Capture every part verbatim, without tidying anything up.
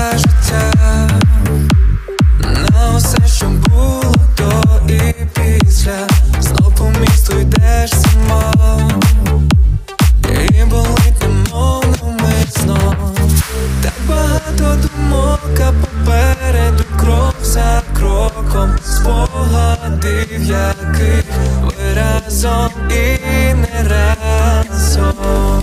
життя, на усе, що було до і після. Знов по місту йдеш сама, і болить немов навмисно. Так багато думок, а попереду крок за кроком спогадів, яких ви разом і не разом.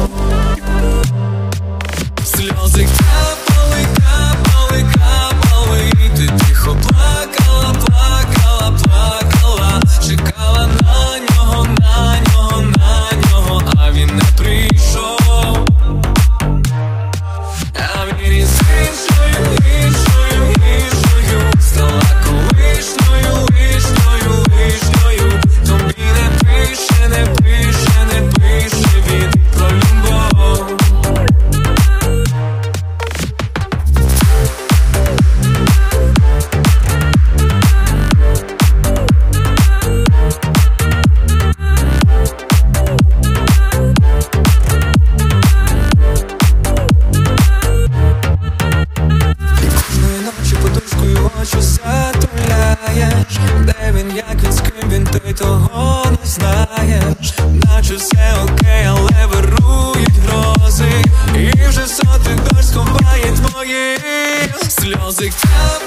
Сльози капали, капали, капали, ти тихо плакала, плакала, плакала, чекала на нього, на нього, на нього, а він не прийшов. А він із іншою, іншою, іншою стала колишньою, лишньою, лишньою. Тобі не пише, не пише, не пише він про любов. Очі затуляєш, де він, як він, з ким він, ти того не знаєш. Наче все окей, але вирують грози, і вже сотий дощ сховає твої сльози.